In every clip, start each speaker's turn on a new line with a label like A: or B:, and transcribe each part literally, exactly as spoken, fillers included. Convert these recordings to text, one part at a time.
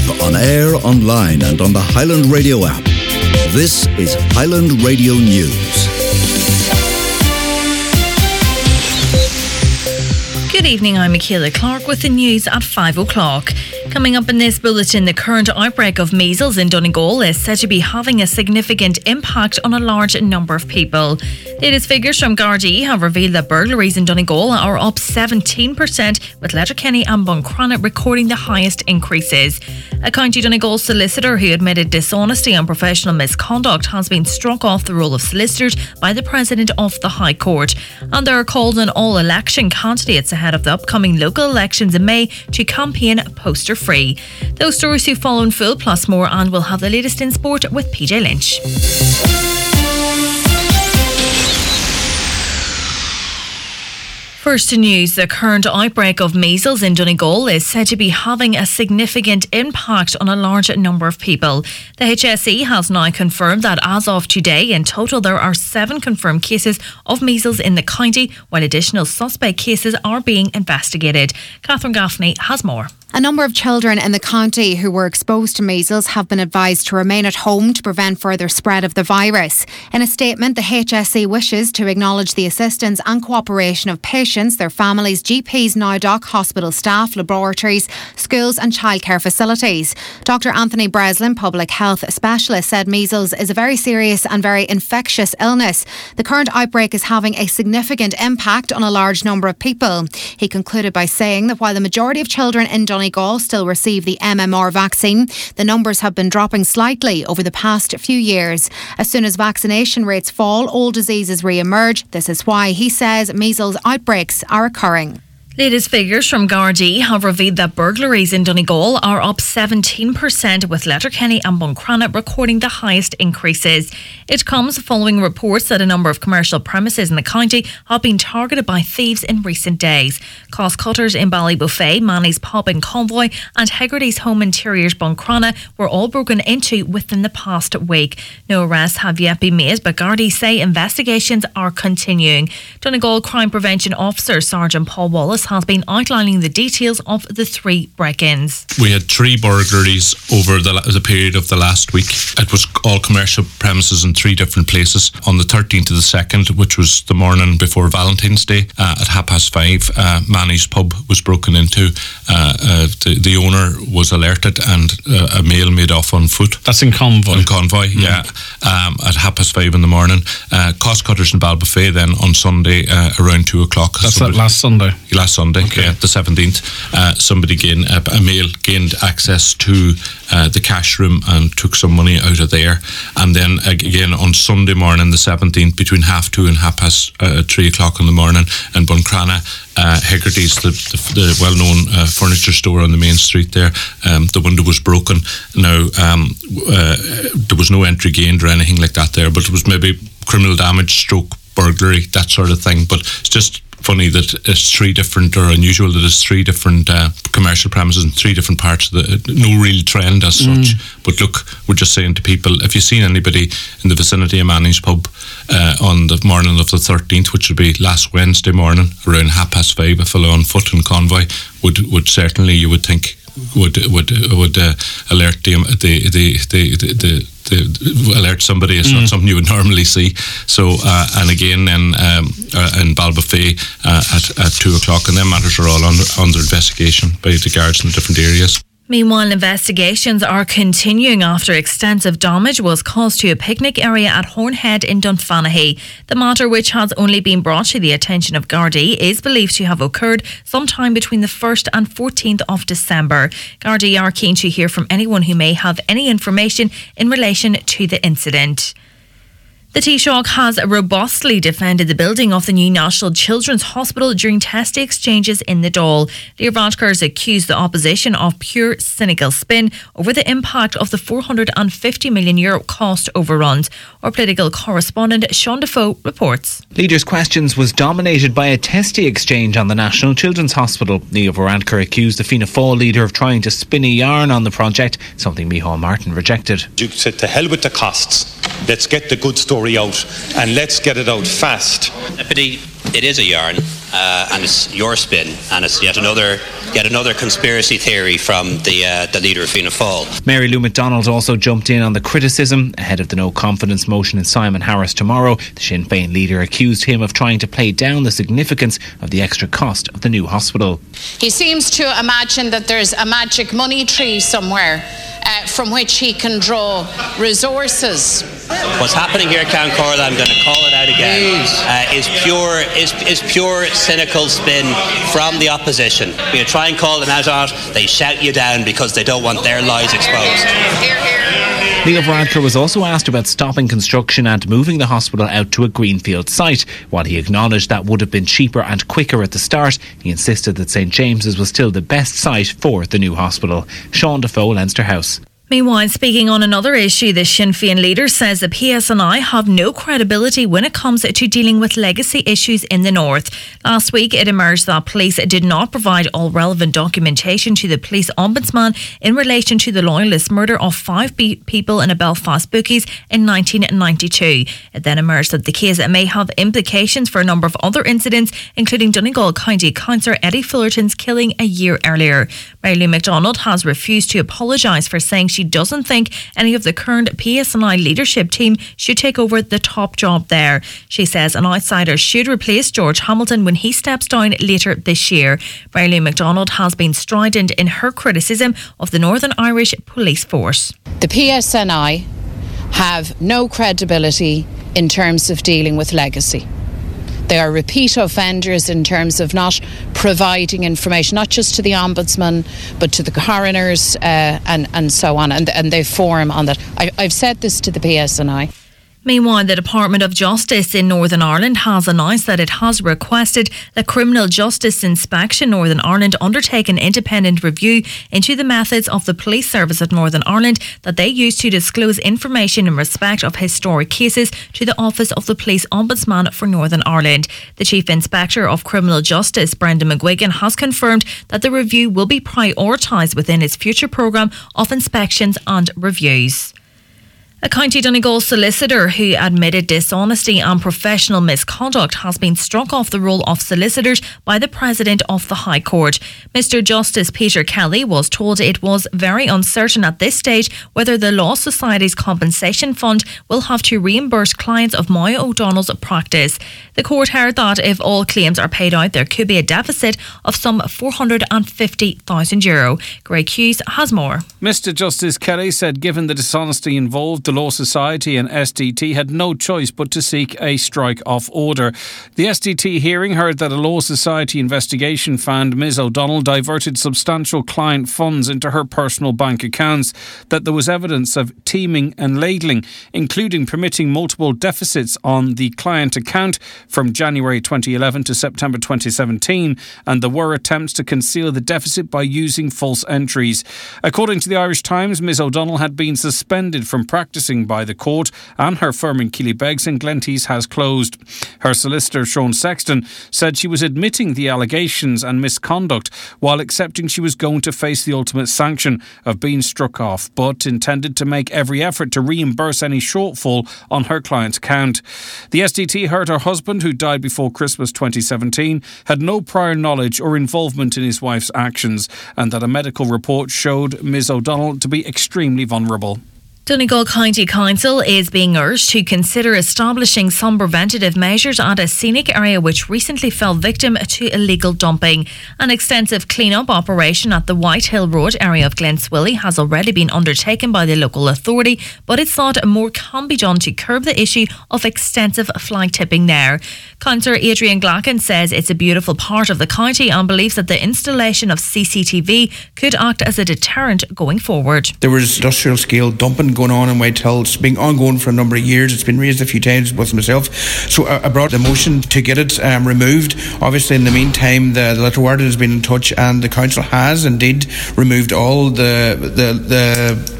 A: on air, online and on the Highland Radio app. This is Highland Radio News.
B: Good evening, I'm Michaela Clark with the news at five o'clock. Coming up in this bulletin, the current outbreak of measles in Donegal is said to be having a significant impact on a large number of people. Latest figures from Gardaí have revealed that burglaries in Donegal are up seventeen percent, with Letterkenny and Buncrana recording the highest increases. A County Donegal solicitor who admitted dishonesty and professional misconduct has been struck off the roll of solicitors by the President of the High Court. And there are calls on all election candidates ahead of the upcoming local elections in May to campaign poster free. Those stories to follow in full, plus more, and we'll have the latest in sport with P J Lynch. First to news, the current outbreak of measles in Donegal is said to be having a significant impact on a large number of people. The H S E has now confirmed that as of today, in total there are seven confirmed cases of measles in the county, while additional suspect cases are being investigated. Catherine Gaffney has more.
C: A number of children in the county who were exposed to measles have been advised to remain at home to prevent further spread of the virus. In a statement, the H S E wishes to acknowledge the assistance and cooperation of patients, their families, G Ps, NOWDOC, hospital staff, laboratories, schools and childcare facilities. Doctor Anthony Breslin, public health specialist, said measles is a very serious and very infectious illness. The current outbreak is having a significant impact on a large number of people. He concluded by saying that while the majority of children in Donegal still receive the M M R vaccine, the numbers have been dropping slightly over the past few years. As soon as vaccination rates fall, all diseases re-emerge. This is why, he says, measles outbreaks are occurring.
B: Latest figures from Gardaí have revealed that burglaries in Donegal are up seventeen percent, with Letterkenny and Buncrana recording the highest increases. It comes following reports that a number of commercial premises in the county have been targeted by thieves in recent days. Cost cutters in Ballybuffet, Manny's Pub in Convoy and Hegarty's Home Interiors Buncrana were all broken into within the past week. No arrests have yet been made, but Gardaí say investigations are continuing. Donegal Crime Prevention Officer Sergeant Paul Wallace has been outlining the details of the three break-ins.
D: We had three burglaries over the, the period of the last week. It was all commercial premises in three different places. On the thirteenth of the second, which was the morning before Valentine's Day, uh, at half past five, uh, Manny's Pub was broken into. Uh, uh, the, the owner was alerted and uh, a male made off on foot.
E: That's in Convoy?
D: In Convoy, mm. yeah. Um, at half past five in the morning. Uh, Cost cutters in Ballybuffet then on Sunday uh, around two o'clock.
E: That's somebody, that last Sunday?
D: Last Sunday, okay. yeah, the seventeenth. Uh, somebody gained, uh, a male gained access to uh, the cash room and took some money out of there. And then again on Sunday morning, the seventeenth, between half two and half past uh, three o'clock in the morning in Buncrana, uh, Hegarty's, the, the, the well-known uh, furniture store on the main street there, um, the window was broken. Now, um, uh, there was no entry gained or anything like that there, but it was maybe criminal damage, stroke, burglary, that sort of thing. But it's just funny that it's three different, or unusual that it's three different uh, commercial premises in three different parts of the, no real trend as mm. such. But look, we're just saying to people, if you seen anybody in the vicinity of Manny's Pub uh, on the morning of the thirteenth, which would be last Wednesday morning around half past five, a fellow on foot in Convoy would would certainly, you would think, would would would uh, alert the the the the, the, the to alert somebody. It's mm. not something you would normally see. So uh, and again then um, uh, in Ballybuffet uh, at, at two o'clock, and then matters are all under, under investigation by the guards in the different areas.
B: Meanwhile, investigations are continuing after extensive damage was caused to a picnic area at Hornhead in Dunfanaghy. The matter, which has only been brought to the attention of Gardaí, is believed to have occurred sometime between the first and fourteenth of December. Gardaí are keen to hear from anyone who may have any information in relation to the incident. The Taoiseach has robustly defended the building of the new National Children's Hospital during test exchanges in the Dáil. Leo Varadkar has accused the opposition of pure cynical spin over the impact of the four hundred fifty million euro cost overruns. Our political correspondent Sean Defoe reports.
F: Leaders' Questions was dominated by a testy exchange on the National Children's Hospital. Leo Varadkar accused the Fianna Fáil leader of trying to spin a yarn on the project, something Micheál Martin rejected.
G: You said to hell with the costs. Let's get the good story out, and let's get it out fast.
H: Deputy
E: it is a yarn, uh, and it's your spin, and it's yet another yet another conspiracy theory from the uh, the leader of Fianna Fáil.
F: Mary Lou McDonald also jumped in on the criticism ahead of the no confidence motion in Simon Harris tomorrow. The Sinn Féin leader accused him of trying to play down the significance of the extra cost of the new hospital.
G: He seems to imagine that there's a magic money tree somewhere uh, from which he can draw resources.
E: What's happening here at Count Corla, I'm going to call it out again, uh, is pure is, is pure cynical spin from the opposition. You try and call them out on it, they shout you down because they don't want their lies exposed.
G: Here, here.
F: Leo Varadkar was also asked about stopping construction and moving the hospital out to a greenfield site. While he acknowledged that would have been cheaper and quicker at the start, he insisted that St James's was still the best site for the new hospital. Sean Defoe, Leinster House.
B: Meanwhile, speaking on another issue, the Sinn Féin leader says the P S N I have no credibility when it comes to dealing with legacy issues in the north. Last week, it emerged that police did not provide all relevant documentation to the police ombudsman in relation to the loyalist murder of five be- people in a Belfast bookies in nineteen ninety-two. It then emerged that the case may have implications for a number of other incidents, including Donegal County Councillor Eddie Fullerton's killing a year earlier. Mary Lou McDonald has refused to apologise for saying she She doesn't think any of the current P S N I leadership team should take over the top job there. She says an outsider should replace George Hamilton when he steps down later this year. Mary Lou McDonald has been strident in her criticism of the Northern Irish Police Force.
G: The P S N I have no credibility in terms of dealing with legacy. They are repeat offenders in terms of not providing information, not just to the Ombudsman, but to the coroners uh, and, and so on. And, and they form on that. I, I've said this to the P S N I.
B: Meanwhile, the Department of Justice in Northern Ireland has announced that it has requested that Criminal Justice Inspection Northern Ireland undertake an independent review into the methods of the police service of Northern Ireland that they use to disclose information in respect of historic cases to the Office of the Police Ombudsman for Northern Ireland. The Chief Inspector of Criminal Justice, Brendan McGuigan, has confirmed that the review will be prioritised within its future programme of inspections and reviews. A County Donegal solicitor who admitted dishonesty and professional misconduct has been struck off the roll of solicitors by the President of the High Court. Mister Justice Peter Kelly was told it was very uncertain at this stage whether the Law Society's compensation fund will have to reimburse clients of Moya O'Donnell's practice. The court heard that if all claims are paid out, there could be a deficit of some four hundred fifty thousand euro. Greg Hughes has more.
H: Mister Justice Kelly said given the dishonesty involved, the Law Society and S D T had no choice but to seek a strike-off order. The S D T hearing heard that a Law Society investigation found Miz O'Donnell diverted substantial client funds into her personal bank accounts, that there was evidence of teaming and ladling, including permitting multiple deficits on the client account from January twenty eleven to September twenty seventeen, and there were attempts to conceal the deficit by using false entries. According to the Irish Times, Miz O'Donnell had been suspended from practicing by the court, and her firm in Keelybegs and Glentees has closed. Her solicitor, Sean Sexton, said she was admitting the allegations and misconduct while accepting she was going to face the ultimate sanction of being struck off, but intended to make every effort to reimburse any shortfall on her client's account. The S D T heard her husband, who died before Christmas twenty seventeen, had no prior knowledge or involvement in his wife's actions, and that a medical report showed Miz O'Donnell to be extremely vulnerable.
B: Donegal County Council is being urged to consider establishing some preventative measures at a scenic area which recently fell victim to illegal dumping. An extensive clean-up operation at the Whitehill Road area of Glenswilly has already been undertaken by the local authority, but it's thought more can be done to curb the issue of extensive flag tipping there. Councillor Adrian Glacken says it's a beautiful part of the county and believes that the installation of C C T V could act as a deterrent going forward.
I: There was industrial scale dumping going on in Whitehill. It's been ongoing for a number of years. It's been raised a few times with myself. So I, I brought the motion to get it um, removed. Obviously, in the meantime, the, the Little Warden has been in touch, and the council has indeed removed all the the, the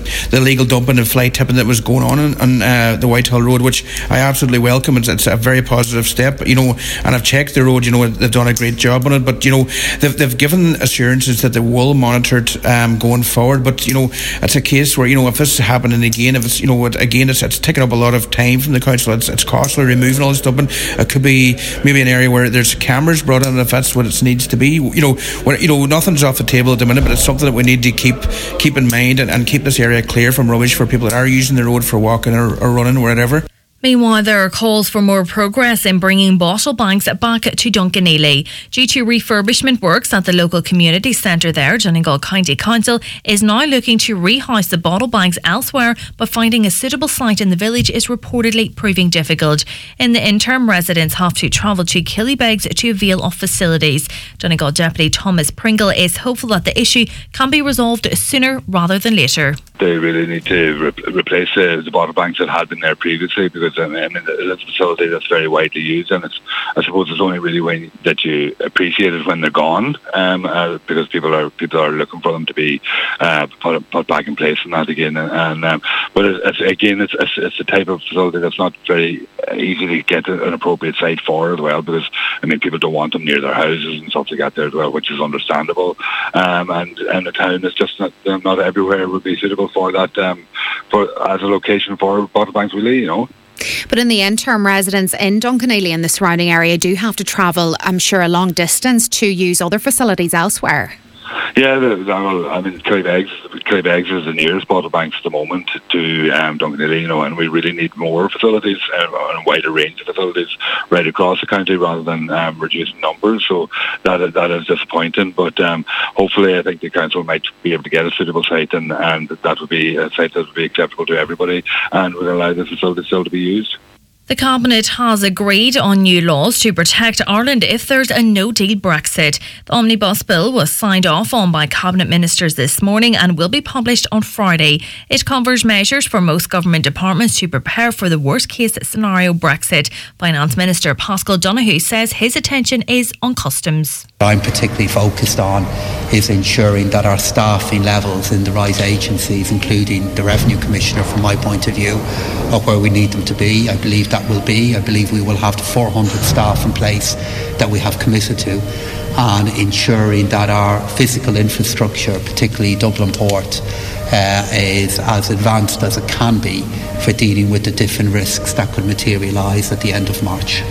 I: the illegal dumping and fly tipping that was going on on, on uh, the Whitehall Road, which I absolutely welcome. It's, it's a very positive step, you know, and I've checked the road, you know, they've done a great job on it, but, you know, they've, they've given assurances that they will monitor it um, going forward, but, you know, it's a case where, you know, if this is happening again, if it's, you know, again, it's, it's taking up a lot of time from the council, it's, it's costly removing all this dumping. It could be maybe an area where there's cameras brought in if that's what it needs to be, you know, where, you know, nothing's off the table at the minute, but it's something that we need to keep keep in mind and, and keep this area clear from rubbish for people that are using the road for walking or, or running or whatever.
B: Meanwhile, there are calls for more progress in bringing bottle banks back to Dunganelly. Due to refurbishment works at the local community centre there, Donegal County Council is now looking to rehouse the bottle banks elsewhere, but finding a suitable site in the village is reportedly proving difficult. In the interim, residents have to travel to Killybegs to avail of facilities. Donegal Deputy Thomas Pringle is hopeful that the issue can be resolved sooner rather than later.
J: They really need to re- replace uh, the bottle banks that had been there previously, because I mean it's a facility that's very widely used, and it's, I suppose it's only really when that you appreciate it when they're gone, um, uh, because people are people are looking for them to be uh, put, put back in place and that again. And, and um, but it's, it's, again, it's, it's it's a type of facility that's not very easy to get an appropriate site for as well, because I mean people don't want them near their houses and stuff like that there as well, which is understandable. Um, and and the town is just not not everywhere would be suitable for that, um, for as a location for bottle banks, really, you know.
C: But in the interim, residents in Dunganelly and the surrounding area do have to travel, I'm sure, a long distance to use other facilities elsewhere.
J: Yeah, the, the, I mean, Killybegs, Killybegs is the nearest bottle banks at the moment to um, Dunganelly, you know, and we really need more facilities uh, and a wider range of facilities right across the county rather than um, reducing numbers. So that that is disappointing, but um, hopefully I think the council might be able to get a suitable site, and, and that would be a site that would be acceptable to everybody and would allow the facility still to be used.
B: The Cabinet has agreed on new laws to protect Ireland if there's a no-deal Brexit. The Omnibus Bill was signed off on by Cabinet Ministers this morning and will be published on Friday. It covers measures for most government departments to prepare for the worst-case scenario Brexit. Finance Minister Paschal Donohoe says his attention is on customs.
K: What I'm particularly focused on is ensuring that our staffing levels in the right agencies, including the Revenue Commissioner from my point of view, are where we need them to be. I believe that will be. I believe we will have the four hundred staff in place that we have committed to, and ensuring that our physical infrastructure, particularly Dublin Port, uh, is as advanced as it can be for dealing with the different risks that could materialise at the end of March.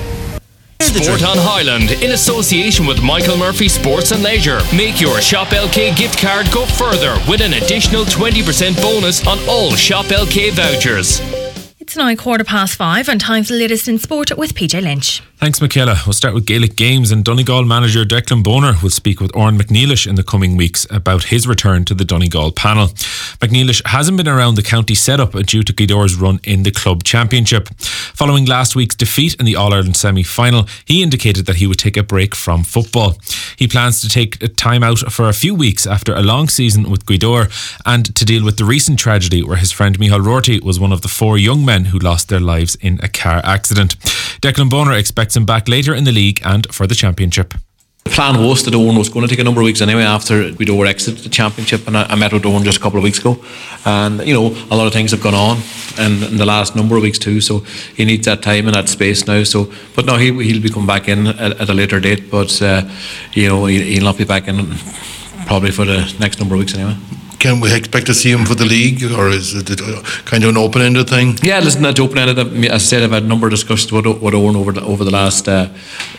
L: Sport on Highland in association with Michael Murphy Sports and Leisure. Make your Shop L K gift card go further with an additional twenty percent bonus on all Shop L K vouchers.
B: It's now quarter past five and time for the latest in sport with P J Lynch.
M: Thanks, Michaela. We'll start with Gaelic Games, and Donegal manager Declan Bonner will speak with Oran McNeilish in the coming weeks about his return to the Donegal panel. McNeilish hasn't been around the county setup due to Gweedóre's run in the club championship. Following last week's defeat in the All-Ireland semi-final, he indicated that he would take a break from football. He plans to take a time out for a few weeks after a long season with Gweedóre and to deal with the recent tragedy where his friend Micheál Rorty was one of the four young men who lost their lives in a car accident. Declan Bonner expects him back later in the league and for the championship.
N: The plan was that Owen was going to take a number of weeks anyway after Gweedóre exited the championship, and I, I met with Owen just a couple of weeks ago, and you know a lot of things have gone on in, in the last number of weeks too, so he needs that time and that space now. So, but no, he, he'll be coming back in at, at a later date, but uh, you know he, he'll not be back in probably for the next number of weeks anyway.
O: Can we expect to see him for the league, or is it kind of an open-ended thing?
N: Yeah, listen, that's open-ended. As I said, I've had a number of discussions with, with Owen over the, over the last, uh,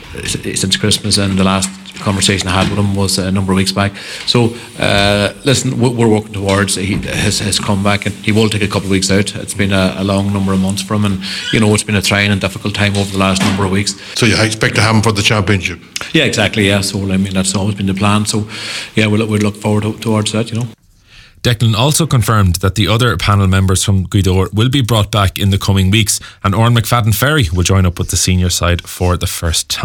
N: since Christmas, and the last conversation I had with him was a number of weeks back. So, uh, listen, we're working towards his, his comeback, and he will take a couple of weeks out. It's been a, a long number of months for him, and you know it's been a trying and difficult time over the last number of weeks.
O: So you expect to have him for the championship?
N: Yeah, exactly. Yeah, so I mean that's always been the plan. So, yeah, we'll we'll look forward to, towards that. You know.
M: Declan also confirmed that the other panel members from Gweedóre will be brought back in the coming weeks, and Oran McFadden Ferry will join up with the senior side for the first time.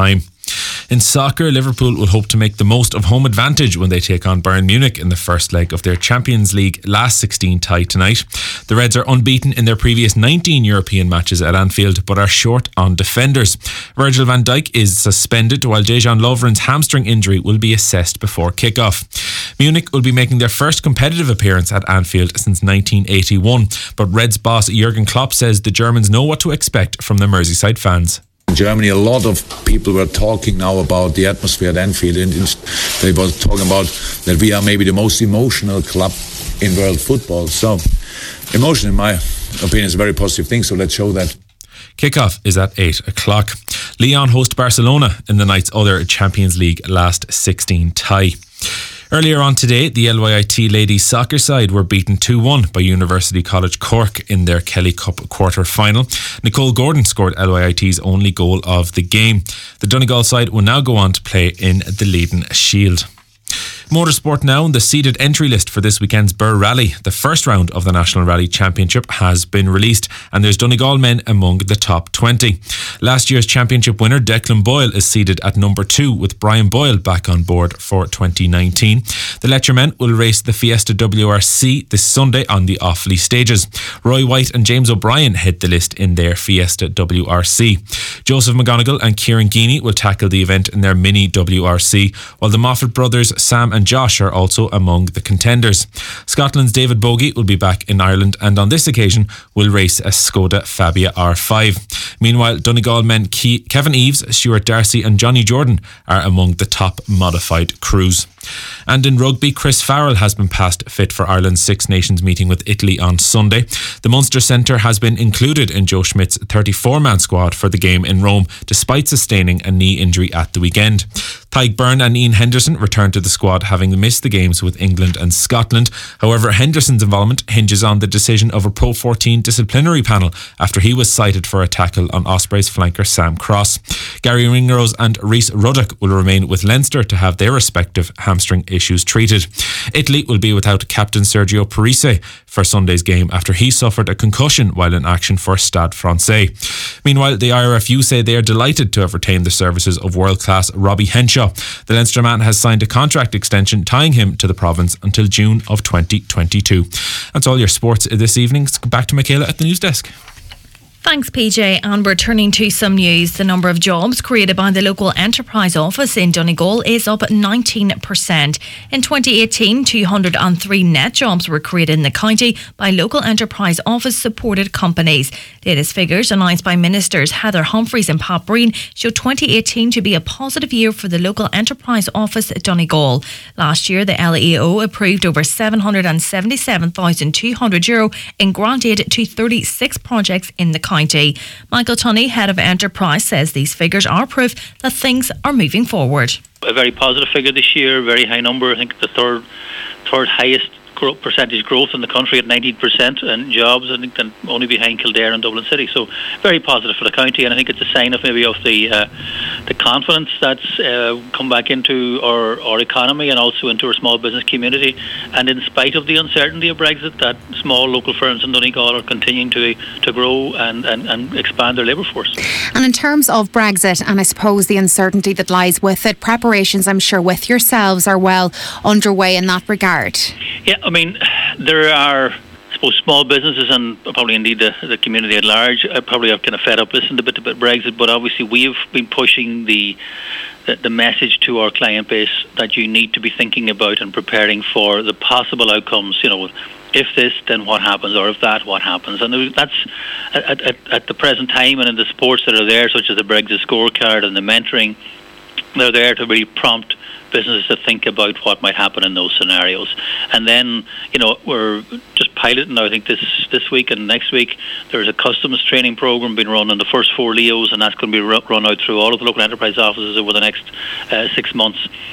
M: In soccer, Liverpool will hope to make the most of home advantage when they take on Bayern Munich in the first leg of their Champions League last sixteen tie tonight. The Reds are unbeaten in their previous nineteen European matches at Anfield, but are short on defenders. Virgil van Dijk is suspended, while Dejan Lovren's hamstring injury will be assessed before kick-off. Munich will be making their first competitive appearance at Anfield since nineteen eighty-one, but Reds boss Jurgen Klopp says the Germans know what to expect from the Merseyside fans.
P: In Germany, a lot of people were talking now about the atmosphere at Anfield, and they were talking about that we are maybe the most emotional club in world football. So, emotion, in my opinion, is a very positive thing, so let's show that.
M: Kickoff is at eight o'clock. Lyon host Barcelona in the night's other Champions League last sixteen tie. Earlier on today, the L Y I T ladies soccer side were beaten two one by University College Cork in their Kelly Cup quarter-final. Nicole Gordon scored L Y I T's only goal of the game. The Donegal side will now go on to play in the Leiden Shield. Motorsport now, the seeded entry list for this weekend's Burr Rally. The first round of the National Rally Championship has been released, and there's Donegal men among the top twenty. Last year's championship winner Declan Boyle is seeded at number two, with Brian Boyle back on board for twenty nineteen. The Letcher men will race the Fiesta W R C this Sunday on the Offaly stages. Roy White and James O'Brien head the list in their Fiesta W R C. Joseph McGonigal and Kieran Geeney will tackle the event in their Mini W R C, while the Moffat brothers Sam and Josh are also among the contenders. Scotland's David Bogie will be back in Ireland, and on this occasion will race a Skoda Fabia R five. Meanwhile, Donegal men Ke- Kevin Eves, Stuart Darcy and Johnny Jordan are among the top modified crews. And in rugby, Chris Farrell has been passed fit for Ireland's Six Nations meeting with Italy on Sunday. The Munster centre has been included in Joe Schmidt's thirty-four man squad for the game in Rome, despite sustaining a knee injury at the weekend. Tadhg Byrne and Ian Henderson returned to the squad, having missed the games with England and Scotland. However, Henderson's involvement hinges on the decision of a Pro fourteen disciplinary panel after he was cited for a tackle on Ospreys flanker Sam Cross. Gary Ringrose and Rhys Ruddock will remain with Leinster to have their respective hamstring issues treated. Italy will be without captain Sergio Parisse for Sunday's game after he suffered a concussion while in action for Stade Francais. Meanwhile, the I R F U say they are delighted to have retained the services of world-class Robbie Henshaw. The Leinster man has signed a contract extension tying him to the province until June of twenty twenty-two. That's all your sports this evening. Back to Michaela at the news desk.
B: Thanks, P J. And we're turning to some news. The number of jobs created by the local enterprise office in Donegal is up nineteen percent. In twenty eighteen, two hundred three net jobs were created in the county by local enterprise office supported companies. Latest figures announced by Ministers Heather Humphreys and Pat Breen show twenty eighteen to be a positive year for the local enterprise office at Donegal. Last year, the L E O approved over seven hundred seventy-seven thousand two hundred euro in grant aid to thirty-six projects in the county. County. Michael Tunney, head of enterprise, says these figures are proof that things are moving forward.
Q: A very positive figure this year, very high number. I think the third, third highest growth, percentage growth in the country at nineteen percent, and jobs, I think, then only behind Kildare and Dublin City. So very positive for the county, and I think it's a sign of maybe of the uh, the confidence that's uh, come back into our, our economy and also into our small business community. And in spite of the uncertainty of Brexit, that small local firms in Donegal are continuing to to grow and, and, and expand their labour force.
C: And in terms of Brexit, and I suppose the uncertainty that lies with it, preparations, I'm sure, with yourselves are well underway in that regard.
Q: Yeah, I mean, there are, I suppose, small businesses and probably indeed the, the community at large uh, probably have kind of fed up listening a bit about Brexit, but obviously we've been pushing the, the the message to our client base that you need to be thinking about and preparing for the possible outcomes. You know, if this, then what happens, or if that, what happens? And that's at, at, at the present time, and in the supports that are there, such as the Brexit scorecard and the mentoring, they're there to really prompt businesses to think about what might happen in those scenarios. And then, you know, we're just piloting now, I think this this week and next week, there's a customs training program being run on the first four L E Os, and that's going to be run out through all of the local enterprise offices over the next uh, six months.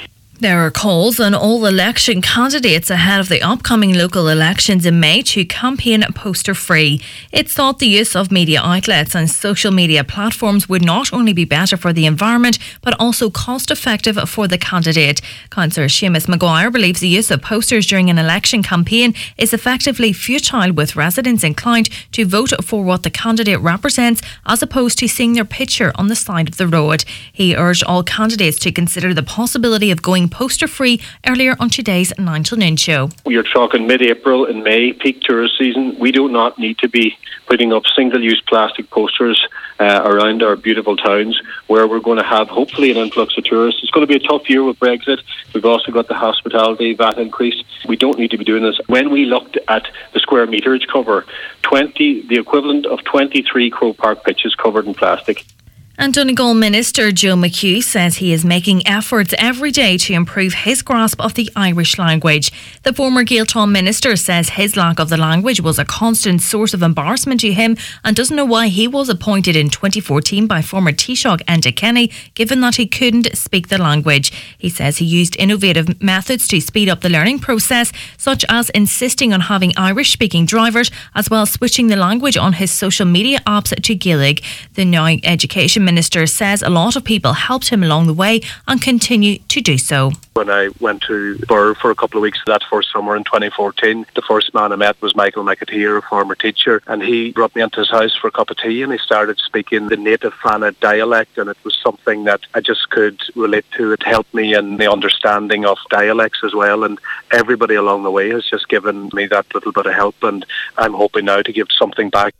B: There are calls on all election candidates ahead of the upcoming local elections in May to campaign poster-free. It's thought the use of media outlets and social media platforms would not only be better for the environment, but also cost-effective for the candidate. Councillor Seamus Maguire believes the use of posters during an election campaign is effectively futile, with residents inclined to vote for what the candidate represents as opposed to seeing their picture on the side of the road. He urged all candidates to consider the possibility of going poster-free earlier on today's nine till noon show.
R: You're talking mid-April and May, peak tourist season. We do not need to be putting up single-use plastic posters uh, around our beautiful towns where we're going to have hopefully an influx of tourists. It's going to be a tough year with Brexit. We've also got the hospitality V A T increase. We don't need to be doing this. When we looked at the square meterage cover, twenty, the equivalent of twenty-three Croke Park pitches covered in plastic.
B: And Donegal Minister Joe McHugh says he is making efforts every day to improve his grasp of the Irish language. The former Gaeltacht minister says his lack of the language was a constant source of embarrassment to him and doesn't know why he was appointed in twenty fourteen by former Taoiseach Enda Kenny, given that he couldn't speak the language. He says he used innovative methods to speed up the learning process, such as insisting on having Irish-speaking drivers, as well as switching the language on his social media apps to Gaelic. The now education minister says a lot of people helped him along the way and continue to do so.
R: When I went to Burr for a couple of weeks that first summer in twenty fourteen, the first man I met was Michael McAteer, a former teacher, and he brought me into his house for a cup of tea and he started speaking the native Fana dialect, and it was something that I just could relate to. It helped me in the understanding of dialects as well, and everybody along the way has just given me that little bit of help, and I'm hoping now to give something back.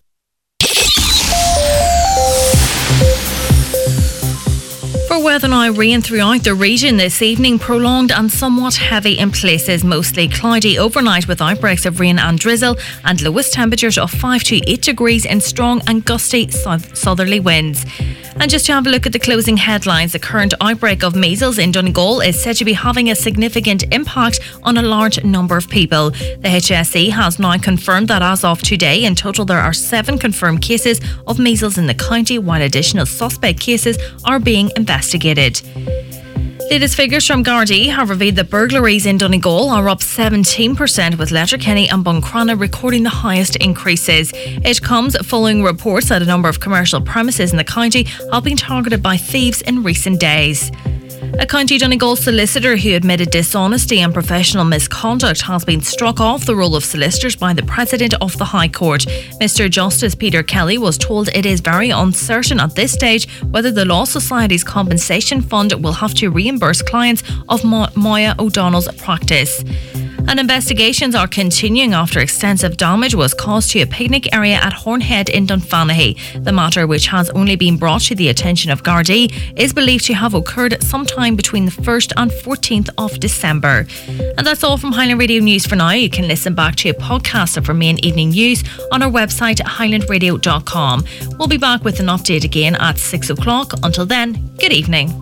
B: For weather now, rain throughout the region this evening, prolonged and somewhat heavy in places, mostly cloudy overnight with outbreaks of rain and drizzle, and lowest temperatures of five to eight degrees in strong and gusty south- southerly winds. And just to have a look at the closing headlines, the current outbreak of measles in Donegal is said to be having a significant impact on a large number of people. The H S E has now confirmed that as of today, in total there are seven confirmed cases of measles in the county, while additional suspect cases are being investigated. Latest figures from Gardaí have revealed that burglaries in Donegal are up seventeen percent, with Letterkenny and Buncrana recording the highest increases. It comes following reports that a number of commercial premises in the county have been targeted by thieves in recent days. A County Donegal solicitor who admitted dishonesty and professional misconduct has been struck off the roll of solicitors by the President of the High Court. Mister Justice Peter Kelly was told it is very uncertain at this stage whether the Law Society's compensation fund will have to reimburse clients of Mo- Moya O'Donnell's practice. And investigations are continuing after extensive damage was caused to a picnic area at Hornhead in Dunfanaghy. The matter, which has only been brought to the attention of Gardaí, is believed to have occurred sometime between the first and fourteenth of December. And that's all from Highland Radio News for now. You can listen back to a podcast of our main evening news on our website at highland radio dot com. We'll be back with an update again at six o'clock. Until then, good evening.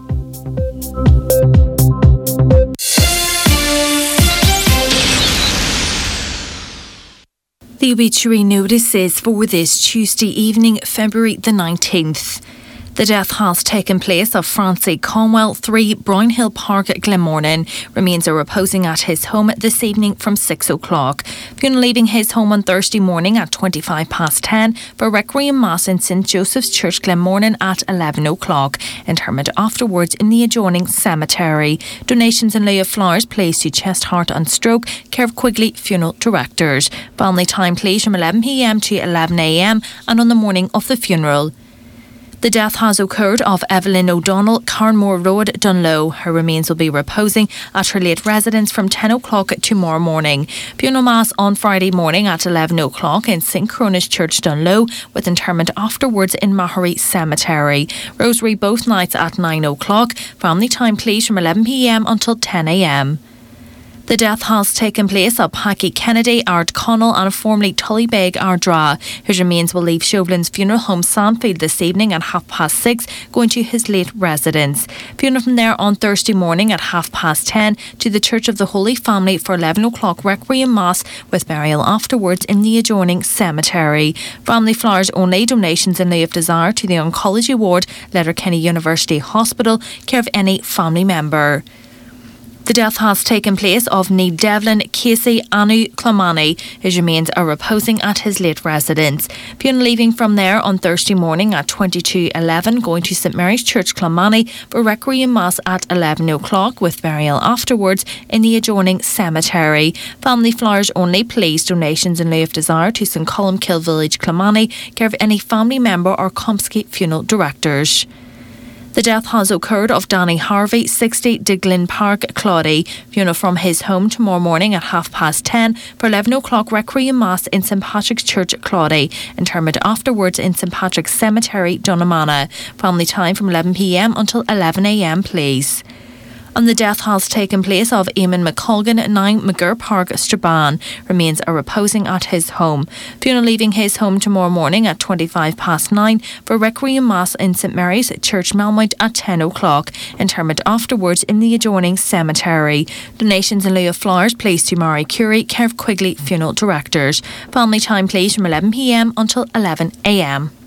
B: The obituary notices for this Tuesday evening, February the nineteenth. The death has taken place of Francie Conwell, three Brownhill Park, Glenmornan. Remains are reposing at his home this evening from six o'clock. Funeral leaving his home on Thursday morning at twenty-five past ten for Requiem Mass in St Joseph's Church, Glenmornan at eleven o'clock. Interment afterwards in the adjoining cemetery. Donations in lieu of flowers placed to Chest, Heart and Stroke, care of Quigley Funeral Directors. Family time please from eleven p m to eleven a m and on the morning of the funeral. The death has occurred of Evelyn O'Donnell, Carnmore Road, Dunlow. Her remains will be reposing at her late residence from ten o'clock tomorrow morning. Funeral Mass on Friday morning at eleven o'clock in Saint Cronus Church, Dunlow, with interment afterwards in Mahery Cemetery. Rosary both nights at nine o'clock. Family time please from eleven p m until ten a m. The death has taken place at Packy Kennedy, Ard Connell and formerly Tullybeg, Ardra. His remains will leave Chauvelin's Funeral Home Sandfield this evening at half past six, going to his late residence. Funeral from there on Thursday morning at half past ten to the Church of the Holy Family for eleven o'clock Requiem Mass, with burial afterwards in the adjoining cemetery. Family flowers only. Donations in lieu of desire to the Oncology Ward, Letterkenny University Hospital, care of any family member. The death has taken place of Neil Devlin Casey Anu Clamani. His remains are reposing at his late residence. Fiona leaving from there on Thursday morning at twenty-two eleven, going to St Mary's Church Clamani for Requiem Mass at eleven o'clock, with burial afterwards in the adjoining cemetery. Family flowers only, please. Donations in lieu of desire to St Columkill Village Clamani, care of any family member or Comsky funeral directors. The death has occurred of Danny Harvey, sixty, Diglin Park, Claudy. Funeral from his home tomorrow morning at half past ten for eleven o'clock Requiem Mass in St Patrick's Church, Claudy. Interment afterwards in St Patrick's Cemetery, Dunnamana. Family time from eleven p m until eleven a m please. And the death has taken place of Eamon McColgan, nine McGurr Park, Strabane. Remains are reposing at his home. Funeral leaving his home tomorrow morning at twenty-five past nine for Requiem Mass in St Mary's Church, Malmount at ten o'clock. Interment afterwards in the adjoining cemetery. Donations in lieu of flowers, please to Mary Curie, care of Quigley Funeral Directors. Family time please from eleven p m until eleven a m.